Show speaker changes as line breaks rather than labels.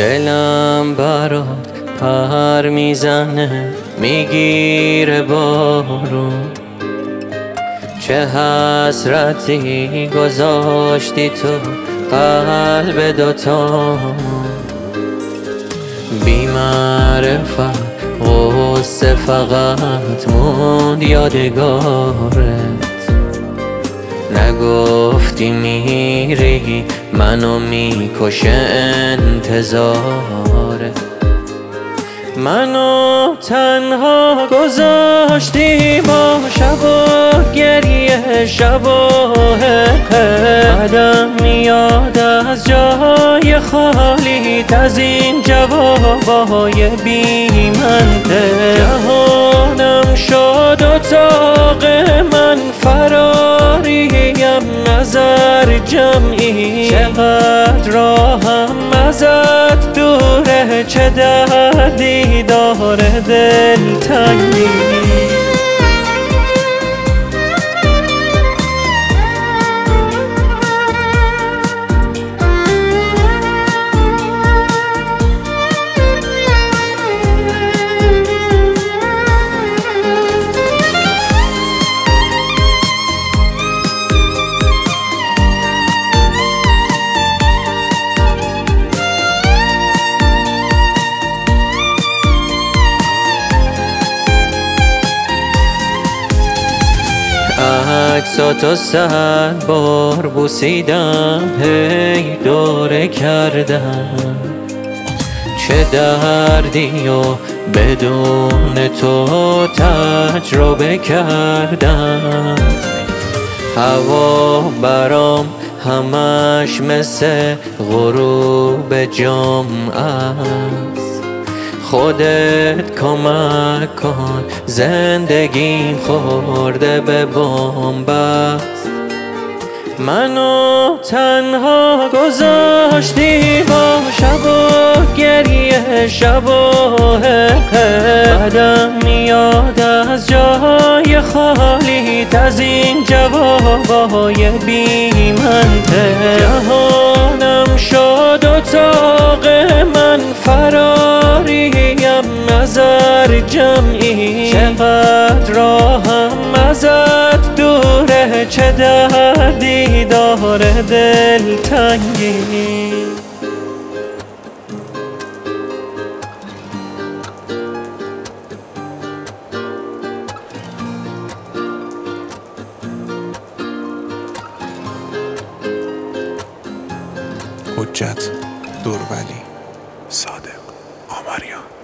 دلم برات پر میزنه میگیره بارون، چه حسرتی گذاشتی تو قلب دوتامون. بی معرفت غصه فقط موند یادگارت، نگفتی میری منو میکشه انتظارت. منو تنها گذاشتی با شب و گریه شب و قدم میاد از جای خالیت، از این جوابای بی منطق. جهانم شد اتاق من، فراریم نظر جمعی. چقدر راهم ازت دوره، چه دردی داره دلتنگی. عکساتو 100 بار بوسیدم، هی دوره کردم. چه دردی و بدون تو تجربه کردم. هوا برام همش مثل غروب جمعه است. خودت کمک کن، زندگیم خورده به بن‌بست. منو تنها گذاشتی با شب و گریه شب و قدم میاد از جای خالیت، از این جوابای بی منطق. جهانم شد اتاق من، فراریم نظر جمعی. چقدر راهم ازت دوره، چه دردی داره دلتنگی.
حجت درولی، صادق آمریان.